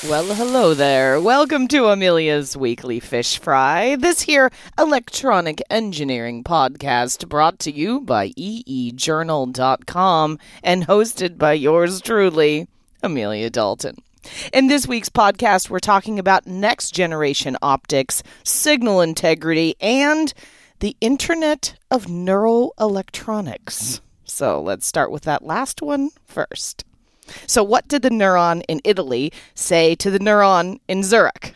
Well, hello there. Welcome to Amelia's Weekly Fish Fry. This here electronic engineering podcast brought to you by eejournal.com and hosted by yours truly, Amelia Dalton. In this week's podcast, we're talking about next generation optics, signal integrity, and the Internet of Neuroelectronics. So let's start with that last one first. So what did the neuron in Italy say to the neuron in Zurich?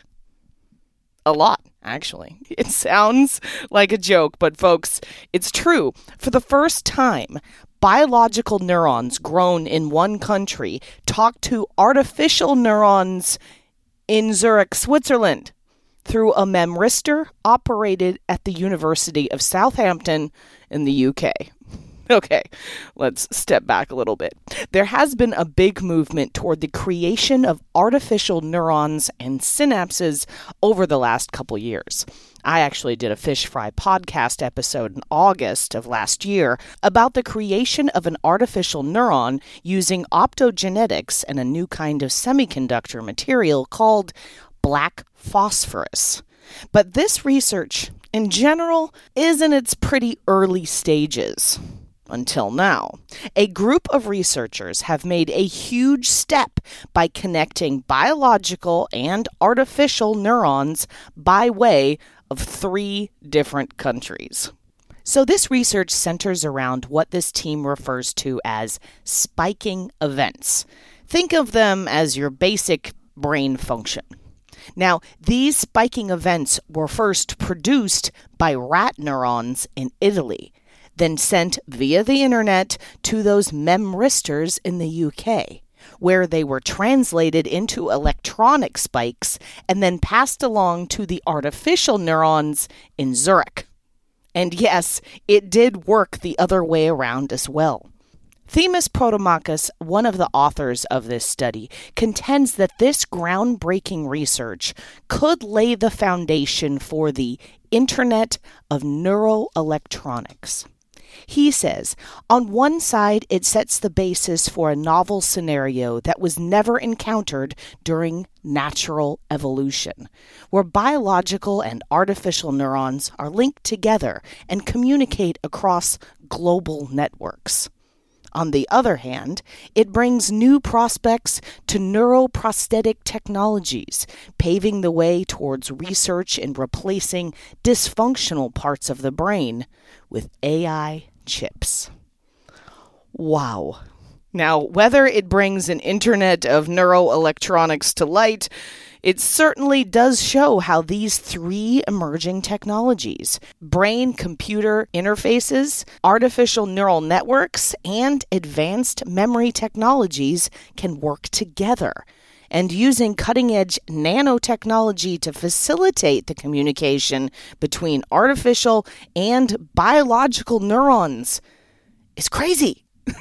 A lot, actually. It sounds like a joke, but folks, it's true. For the first time, biological neurons grown in one country talk to artificial neurons in Zurich, Switzerland, through a memristor operated at the University of Southampton in the UK. Okay, let's step back a little bit. There has been a big movement toward the creation of artificial neurons and synapses over the last couple years. I actually did a Fish Fry podcast episode in August of last year about the creation of an artificial neuron using optogenetics and a new kind of semiconductor material called black phosphorus. But this research, in general, is in its pretty early stages. Until now, a group of researchers have made a huge step by connecting biological and artificial neurons by way of 3 different countries. So this research centers around what this team refers to as spiking events. Think of them as your basic brain function. Now, these spiking events were first produced by rat neurons in Italy, then sent via the internet to those memristors in the UK, where they were translated into electronic spikes and then passed along to the artificial neurons in Zurich. And yes, it did work the other way around as well. Themis Protomakis, one of the authors of this study, contends that this groundbreaking research could lay the foundation for the Internet of Neuroelectronics. He says, on one side, it sets the basis for a novel scenario that was never encountered during natural evolution, where biological and artificial neurons are linked together and communicate across global networks. On the other hand, it brings new prospects to neuroprosthetic technologies, paving the way towards research in replacing dysfunctional parts of the brain with AI chips. Wow. Now, whether it brings an Internet of Neuroelectronics to light, it certainly does show how these 3 emerging technologies, brain-computer interfaces, artificial neural networks, and advanced memory technologies can work together. And using cutting-edge nanotechnology to facilitate the communication between artificial and biological neurons is crazy.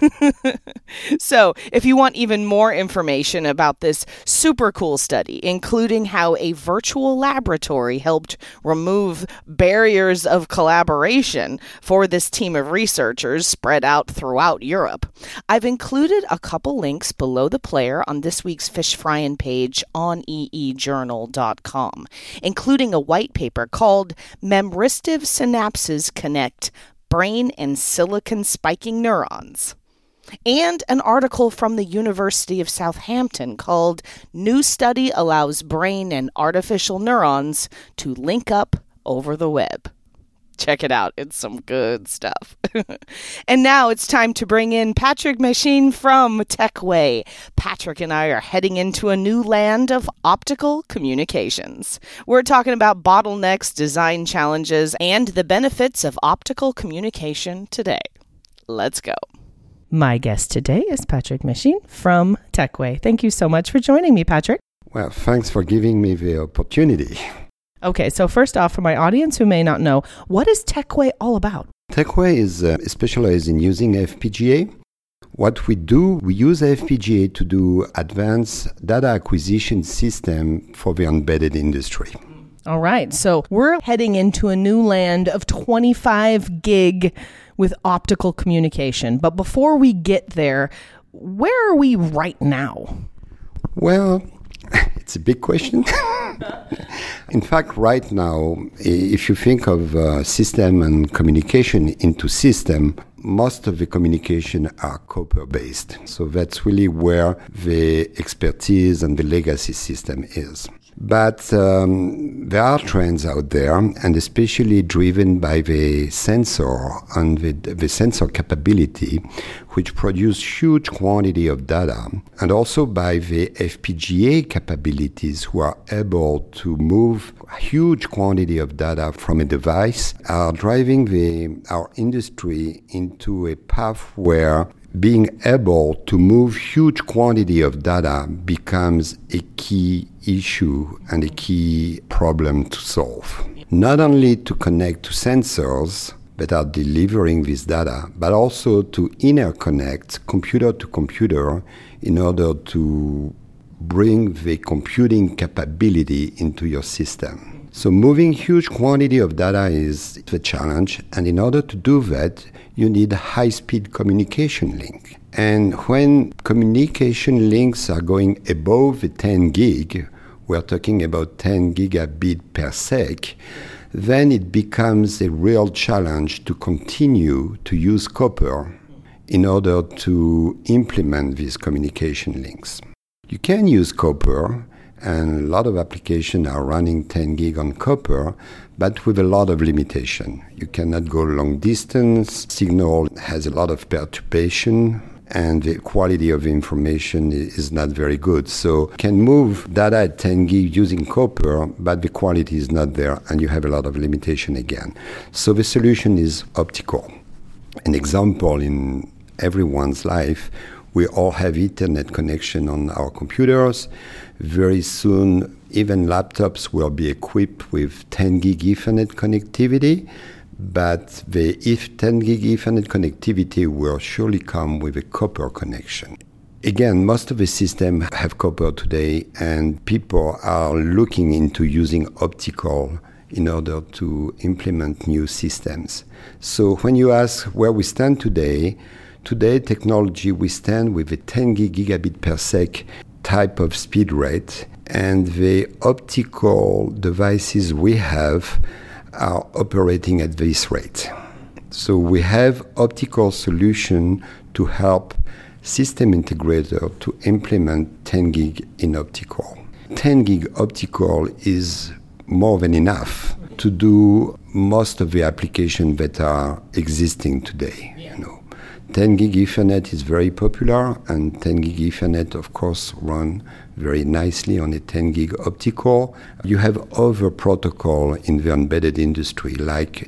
So, if you want even more information about this super cool study, including how a virtual laboratory helped remove barriers of collaboration for this team of researchers spread out throughout Europe, I've included a couple links below the player on this week's Fish Fryin' page on eejournal.com, including a white paper called Memristive Synapses Connect Brain and Silicon Spiking Neurons, and an article from the University of Southampton called New Study Allows Brain and Artificial Neurons to Link Up Over the Web. Check it out. It's some good stuff. And now it's time to bring in Patrick Machine from TechWay. Patrick and I are heading into a new land of optical communications. We're talking about bottlenecks, design challenges, and the benefits of optical communication today. Let's go. My guest today is Patrick Machine from TechWay. Thank you so much for joining me, Patrick. Well, thanks for giving me the opportunity. Okay, so first off, for my audience who may not know, what is TechWay all about? TechWay is specialized in using FPGA. What we do, we use FPGA to do advanced data acquisition system for the embedded industry. All right, so we're heading into a new land of 25 gig with optical communication. But before we get there, where are we right now? Well, It's a big question. In fact, right now, if you think of system and communication into system, most of the communication are copper-based. So that's really where the expertise and the legacy system is. But there are trends out there, and especially driven by the sensor and the sensor capability, which produce huge quantity of data, and also by the FPGA capabilities, who are able to move huge quantity of data from a device, are driving our industry into a path where being able to move huge quantity of data becomes a key issue and a key problem to solve. Not only to connect to sensors that are delivering this data, but also to interconnect computer to computer in order to bring the computing capability into your system. So moving huge quantity of data is the challenge, and in order to do that, you need a high-speed communication link. And when communication links are going above the 10 gig, we're talking about 10 gigabit per sec, then it becomes a real challenge to continue to use copper in order to implement these communication links. You can use copper, and a lot of applications are running 10 gig on copper, but with a lot of limitation. You cannot go long distance, signal has a lot of perturbation, and the quality of information is not very good. So you can move data at 10 gig using copper, but the quality is not there, and you have a lot of limitation again. So the solution is optical. An example in everyone's life, we all have Ethernet connection on our computers. Very soon, even laptops will be equipped with 10 gig Ethernet connectivity, but the 10 gig Ethernet connectivity will surely come with a copper connection. Again, most of the systems have copper today, and people are looking into using optical in order to implement new systems. So when you ask where we stand today technology, we stand with a 10 gigabit per sec type of speed rate, and the optical devices we have are operating at this rate. So we have optical solution to help system integrator to implement 10 gig in optical. 10 gig optical is more than enough to do most of the applications that are existing today. 10 gig Ethernet is very popular, and 10 gig Ethernet, of course, run very nicely on a 10 gig optical. You have other protocol in the embedded industry like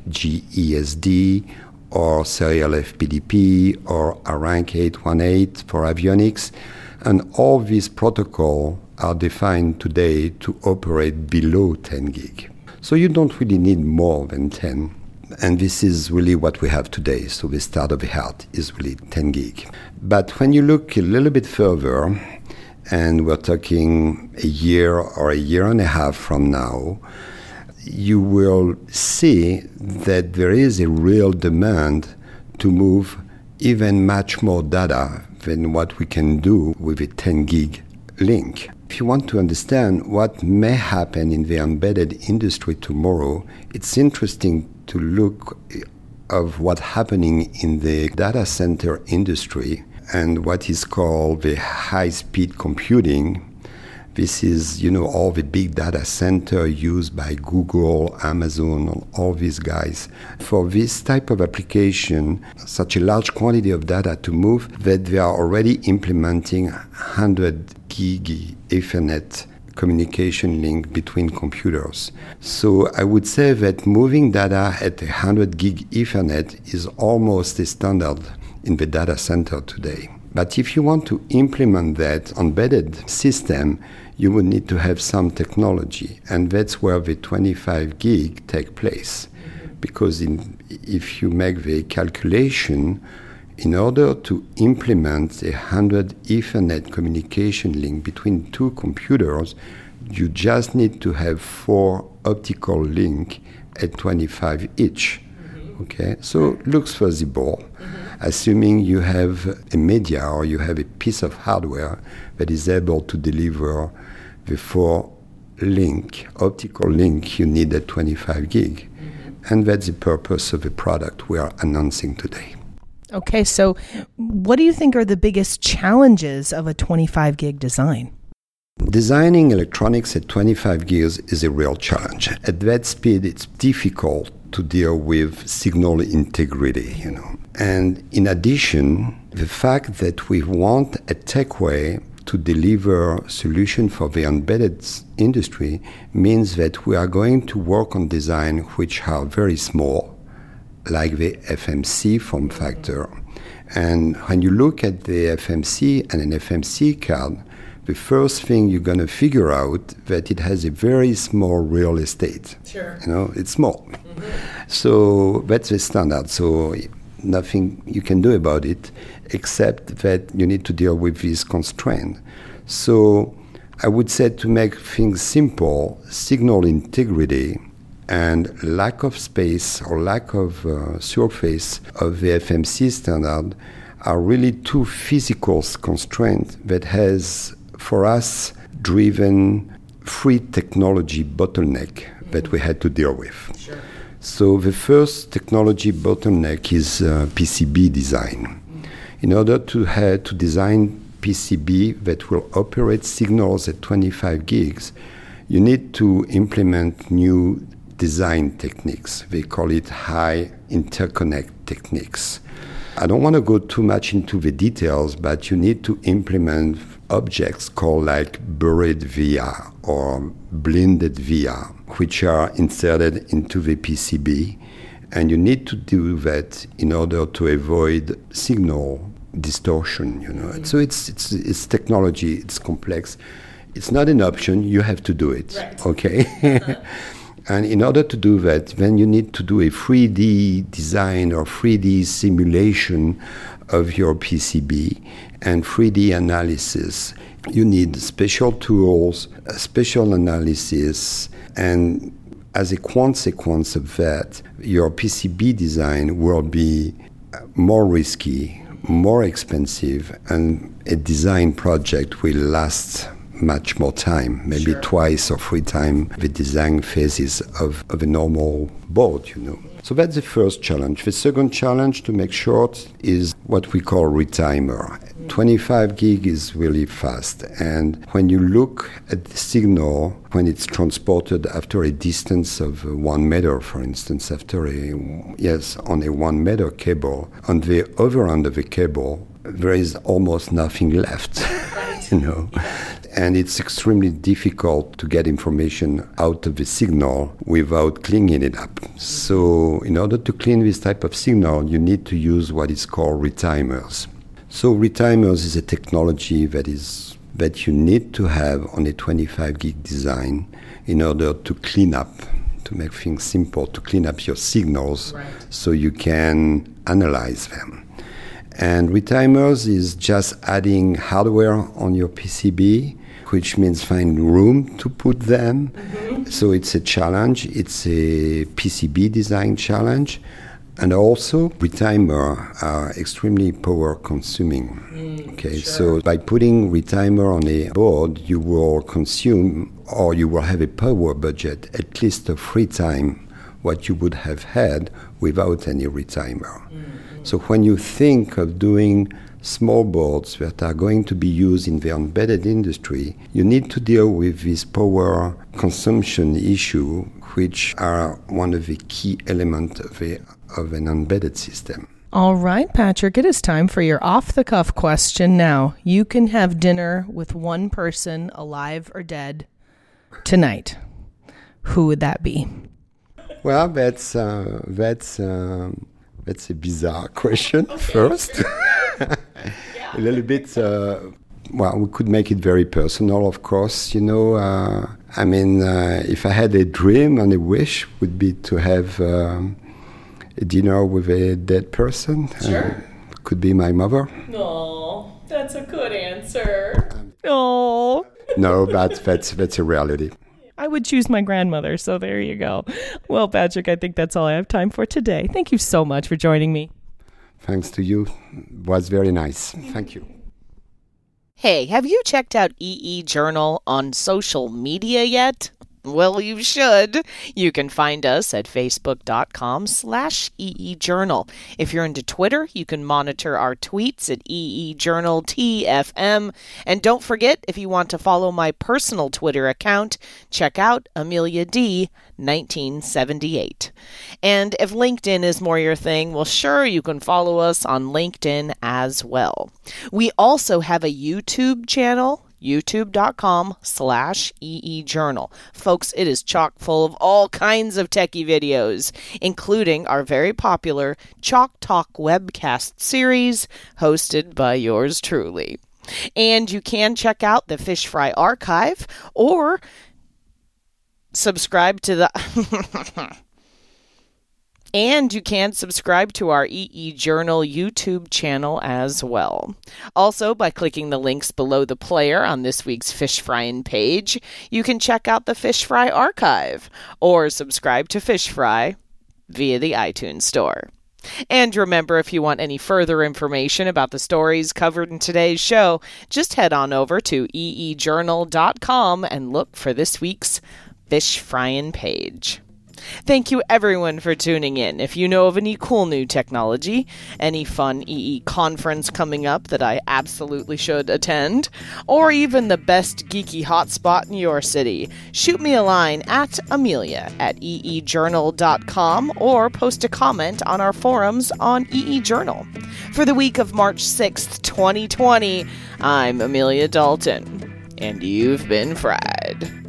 GESD or serial FPDP or ARINC 818 for avionics, and all these protocols are defined today to operate below 10 gig. So you don't really need more than 10. And this is really what we have today. So the state of the art is really 10 gig. But when you look a little bit further, and we're talking a year or a year and a half from now, you will see that there is a real demand to move even much more data than what we can do with a 10 gig link. If you want to understand what may happen in the embedded industry tomorrow, it's interesting to look of what's happening in the data center industry and what is called the high-speed computing. This is, all the big data center used by Google, Amazon, all these guys. For this type of application, such a large quantity of data to move, that they are already implementing 100 gig Ethernet communication link between computers. So I would say that moving data at 100 gig Ethernet is almost a standard in the data center today. But if you want to implement that embedded system, you would need to have some technology, and that's where the 25 gig take place. Because if you make the calculation, in order to implement a 100 Ethernet communication link between two computers, you just need to have 4 optical links at 25 each. Okay, so looks feasible, assuming you have a media or you have a piece of hardware that is able to deliver before optical link, you need a 25 gig. And that's the purpose of the product we are announcing today. Okay, so what do you think are the biggest challenges of a 25 gig design? Designing electronics at 25 gigs is a real challenge. At that speed, it's difficult to deal with signal integrity, And in addition, the fact that we want a tech way to deliver solution for the embedded industry means that we are going to work on design which are very small, like the FMC form factor. And when you look at the FMC and an FMC card, the first thing you're going to figure out that it has a very small real estate. Sure. It's small. So that's the standard. So nothing you can do about it except that you need to deal with this constraint. So I would say, to make things simple, signal integrity and lack of space or lack of surface of the FMC standard are really two physical constraints that has, for us, driven free technology bottleneck that we had to deal with. Sure. So the first technology bottleneck is PCB design. In order to design PCB that will operate signals at 25 gigs, you need to implement new design techniques. They call it high interconnect techniques. I don't want to go too much into the details, but you need to implement objects called like buried via or blended via, which are inserted into the PCB. And you need to do that in order to avoid signal distortion, So it's technology, it's complex. It's not an option, you have to do it, right. Okay? And in order to do that, then you need to do a 3D design or 3D simulation of your PCB and 3D analysis. You need special tools, special analysis, and as a consequence of that, your PCB design will be more risky, more expensive, and a design project will last much more time, maybe Sure. twice or three times the design phases of a normal board, So that's the first challenge. The second challenge, to make short, is what we call retimer. 25 gig is really fast, and when you look at the signal, when it's transported after a distance of 1 meter, for instance, on a 1 meter cable, on the other end of the cable, there is almost nothing left, And it's extremely difficult to get information out of the signal without cleaning it up. So in order to clean this type of signal, you need to use what is called retimers. So retimers is a technology that you need to have on a 25 gig design in order to clean up, to make things simple, to clean up your signals, right, so you can analyze them. And retimers is just adding hardware on your PCB, which means finding room to put them. Mm-hmm. So it's a challenge. It's a PCB design challenge. And also, retimer are extremely power consuming. Okay, sure. So by putting retimer on a board, you will consume, or you will have a power budget at least of 3 times what you would have had without any retimer. Mm-hmm. So when you think of doing small boards that are going to be used in the embedded industry, you need to deal with this power consumption issue, which are one of the key elements of an embedded system. All right, Patrick, it is time for your off-the-cuff question now. You can have dinner with one person, alive or dead, tonight. Who would that be? Well, that's a bizarre question first. A little bit, we could make it very personal, of course, if I had a dream and a wish, would be to have a dinner with a dead person. Sure. Could be my mother. Oh, that's a good answer. Oh. No, but that's a reality. I would choose my grandmother, so there you go. Well, Patrick, I think that's all I have time for today. Thank you so much for joining me. Thanks to you. It was very nice. Thank you. Hey, have you checked out EE Journal on social media yet? Well, you should. You can find us at facebook.com/EEJournal. If you're into Twitter, you can monitor our tweets at EEJournalTFM. And don't forget, if you want to follow my personal Twitter account, check out Amelia D. 1978. And if LinkedIn is more your thing, well, sure, you can follow us on LinkedIn as well. We also have a YouTube channel, youtube.com/EEJournal. Folks, it is chock full of all kinds of techie videos, including our very popular Chalk Talk webcast series hosted by yours truly. And you can check out the Fish Fry Archive or subscribe to the And you can subscribe to our EE Journal YouTube channel as well. Also, by clicking the links below the player on this week's Fish Fryin' page, you can check out the Fish Fry Archive or subscribe to Fish Fry via the iTunes Store. And remember, if you want any further information about the stories covered in today's show, just head on over to eejournal.com and look for this week's Fish Fryin' page. Thank you everyone for tuning in. If you know of any cool new technology, any fun EE conference coming up that I absolutely should attend, or even the best geeky hotspot in your city, shoot me a line at amelia@eejournal.com or post a comment on our forums on EE Journal. For the week of March 6th, 2020, I'm Amelia Dalton, and you've been fried.